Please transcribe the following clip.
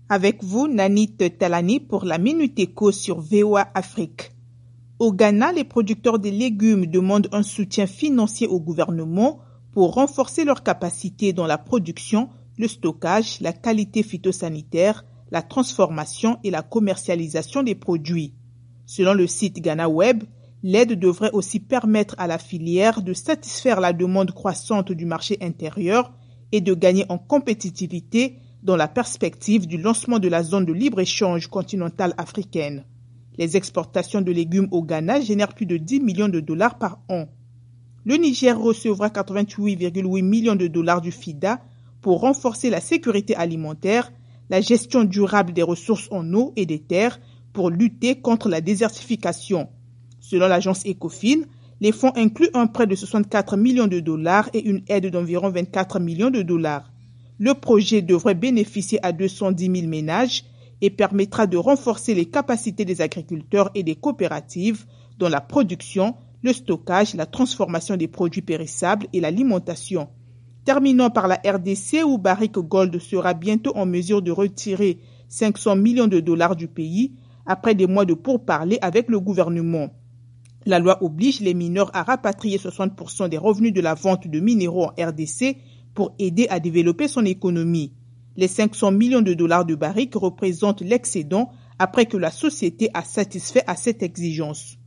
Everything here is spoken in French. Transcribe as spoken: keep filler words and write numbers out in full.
Avec vous, Nanit Talani pour la Minute Éco sur V O A Afrique. Au Ghana, les producteurs de légumes demandent un soutien financier au gouvernement pour renforcer leur capacité dans la production, le stockage, la qualité phytosanitaire, la transformation et la commercialisation des produits. Selon le site Ghana Web, l'aide devrait aussi permettre à la filière de satisfaire la demande croissante du marché intérieur et de gagner en compétitivité dans la perspective du lancement de la zone de libre-échange continentale africaine. Les exportations de légumes au Ghana génèrent plus de dix millions de dollars par an. Le Niger recevra quatre-vingt-huit virgule huit millions de dollars du FIDA pour renforcer la sécurité alimentaire, la gestion durable des ressources en eau et des terres pour lutter contre la désertification. Selon l'agence Ecofin, les fonds incluent un prêt de soixante-quatre millions de dollars et une aide d'environ vingt-quatre millions de dollars. Le projet devrait bénéficier à deux cent dix mille ménages et permettra de renforcer les capacités des agriculteurs et des coopératives dans la production, le stockage, la transformation des produits périssables et l'alimentation. Terminons par la R D C où Barrick Gold sera bientôt en mesure de retirer cinq cents millions de dollars du pays après des mois de pourparlers avec le gouvernement. La loi oblige les mineurs à rapatrier soixante pour cent des revenus de la vente de minéraux en R D C pour aider à développer son économie. Les cinq cents millions de dollars de Barrick représentent l'excédent après que la société a satisfait à cette exigence.